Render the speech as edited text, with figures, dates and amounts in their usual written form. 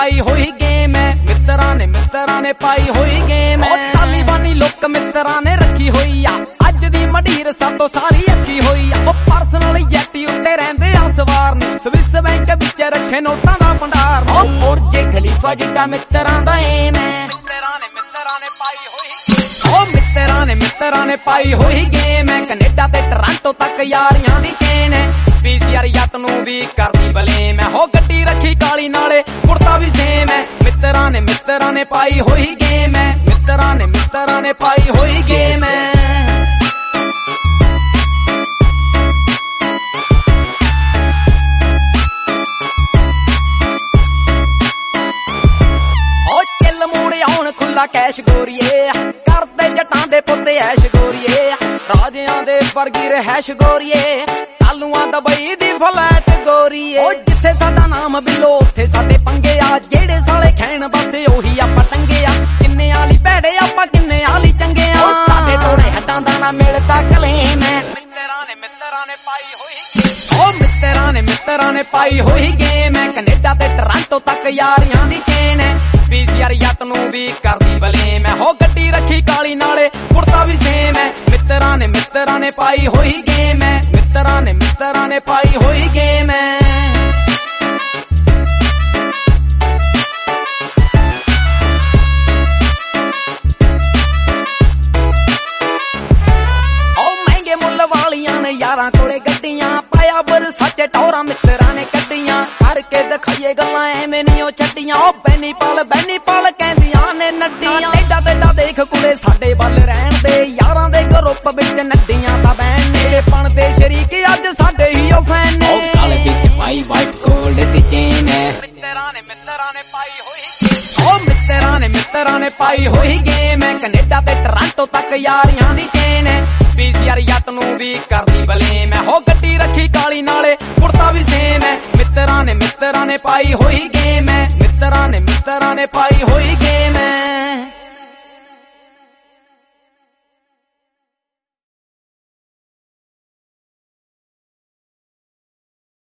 पाई हुई गेम है, मित्रा ने पाई हुई गेम है। तालिबानी लुक मित्रा ने रखी हुई आ, अज दी मडीर सातों सारी अखी हुई आ। पर्सनल जैटी उत्ते रहिंदे आ सवार नी, स्विस बैंक विच रखे नोटां दा भंडार नी। बुर्ज खलीफा जिद्दां मित्रा दा एम है, मित्रा ने पाई हुई, मित्रा ने पाई हुई गेम है। कनेडा ते टोरंटो तक यारियां दी चेन है, पीसीआर जट नूं भी करदी बलेम है। हो गड्डी रखी काली नाले कुर्ता भी सेम है, मित्रा ने पाई हुई गेम है, मित्रा ने पाई हुई गेम है। ओ चिल मूड़े आउण खुला कैश गोरीए, करदे जटां दे पुत्ते ऐश गोरीए, राजियां दे वर्गी रहैश गोरीए, तालुआं दबई दी फ्लैट गोरीए। ओ जिथे साडा नाम बिलो उत्थे साडे पंगे आ, जेड़े साले खैण बसे ओही आपां टंगे आ। किन्ने आली भैड़े आपां किन्ने आली चंगे आ, साडे तोड़े हटां दा ना मिलदा कलेम है। मित्रा ने पाई हुई, ओ मित्रा ने पाई हुई गेम है। कनेडा ते टोरंटो तक यारियां दी चेन है, पीसीआर जट नूं भी करदी बलेम है। हो गड्डी रखी काली नाले कुर्ता भी सेम है, मित्रा ने पाई हुई गेम है, मित्रा ने पाई हुई गेम है। यारां कोले गड्डियां पाया बरसाचे टौरा मित्रा ने कड्डियां, करके दिखाइए गल्लां एवें नहीं ओ छड्डियां। ओ बैनी पाल कहंदियां ने नड्डियां, एडा तेडा देख कुड़े साडे वल रहण दे, यारां दे ग्रुप विच नड्डियां तां बैण ने पण दे शरीक अज साडे ही ओ फैन ने। ओ काले विच पाई वाइट गोल्ड दी चेन है, मित्रा ने पाई हुई, ओ मित्रा ने पाई हुई गेम है। कनेडा ते टोरंटो तक यारियां दी चेन है, पीसीआर जट नूं भी करदी बलेम है। हो गड्डी रखी काली नाले कुर्ता भी सेम है, मित्रा ने पाई हुई गेम है, मित्रा ने पाई हुई गेम है।